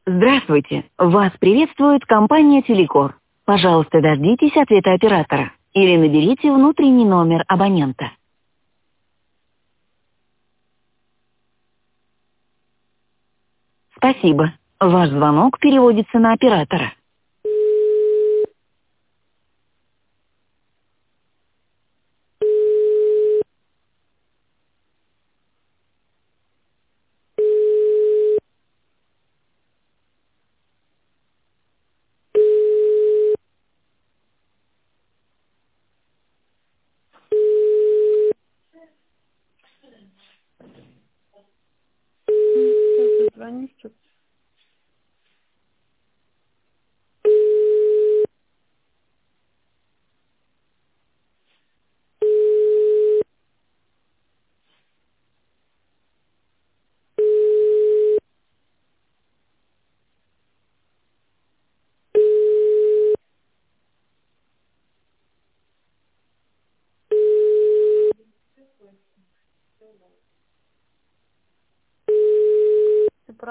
Здравствуйте. Вас приветствует компания Телекор. Пожалуйста, дождитесь ответа оператора или наберите внутренний номер абонента. Спасибо. Ваш звонок переводится на оператора. Сейчас дозвонишься.